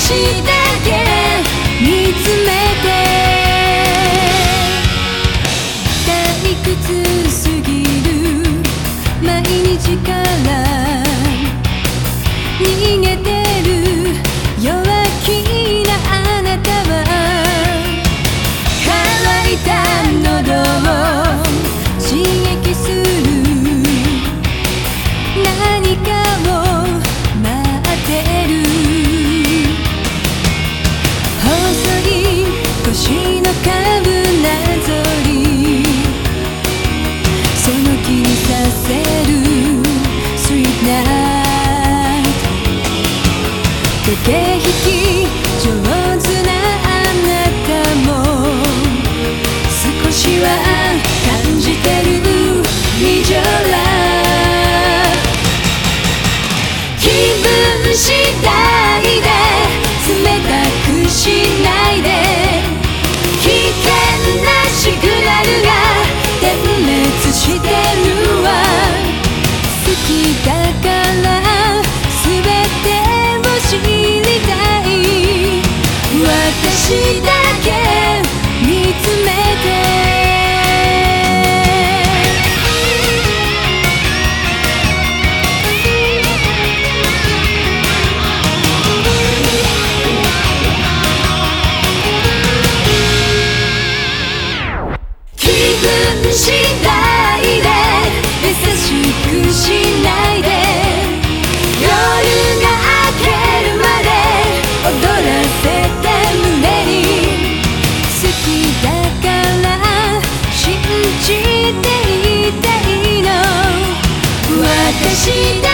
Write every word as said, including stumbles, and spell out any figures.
私だけ見つめて退屈すぎる毎日から逃げてる弱気なあなたは乾いた喉を刺激する何かを待ってる細い腰のカブなぞりその気にさせる Sweet Night 駆け引き上手なあなたも少しは感じてる二条ラ気分次第で冷たくしないで危険なシグナルが点滅してるわ好きだから全てを知りたい私だけ見つめて次第で優しくしないで夜が明けるまで踊らせて胸に好きだから信じていたいの私だ